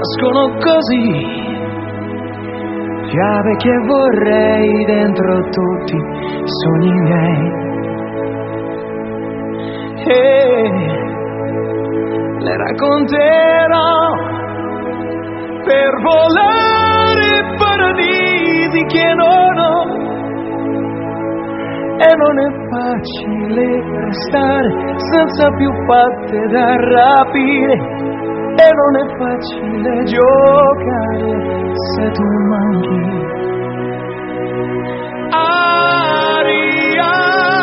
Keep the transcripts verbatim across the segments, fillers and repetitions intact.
nascono così, fiabe che vorrei dentro tutti i sogni miei, e le racconterò per volare paradisi che non ho. E non è facile restare senza più patte da rapire, e non è facile giocare se tu manchi. Aria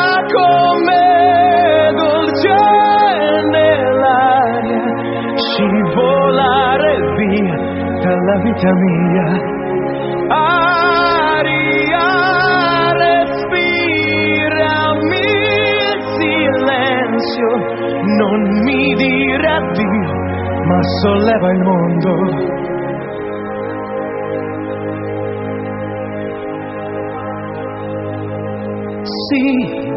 come dolce nell'aria, scivolare via dalla vita mia. Aria, non mi dire addio, ma solleva il mondo. Sì,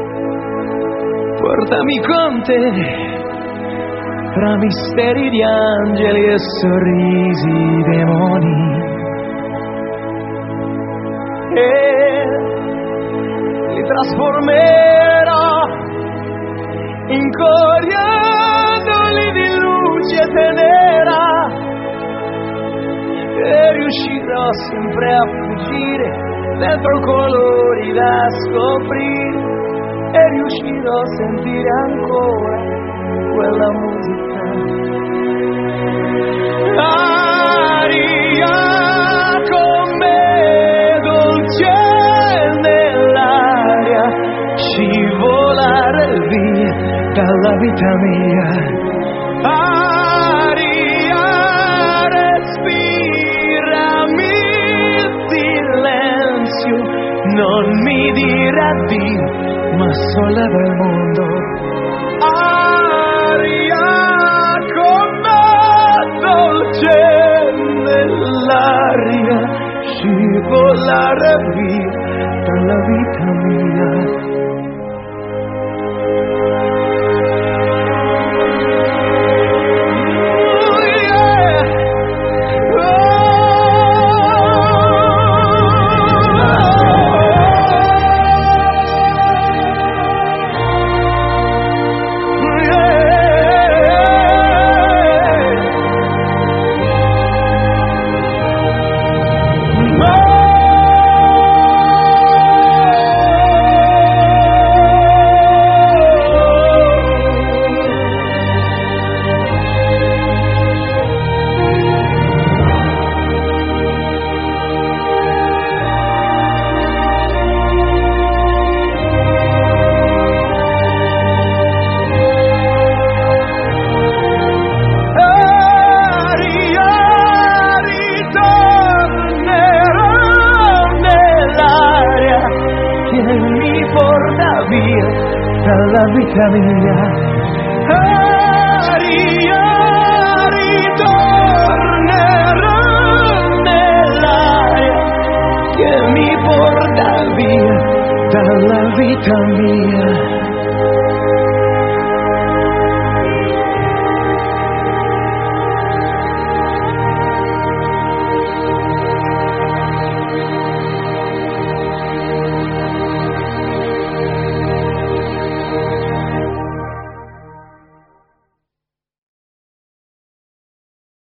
portami con te, tra misteri di angeli e sorrisi di demoni, e li trasformerò in coriandoli di luce tenera, e riuscirò sempre a fuggire dentro colori da scoprire, e riuscirò a sentire ancora quella musica. Aria come dolce nell'aria, scivolare via dalla vita mia. Aria, respirami il silenzio, non mi dire addio, ma solleva il mondo. Aria come dolce nell'aria, scivolare via dalla vita mia. Dalla vita mia. Aria, ritornerò nell'aria che mi porta via dalla vita mia.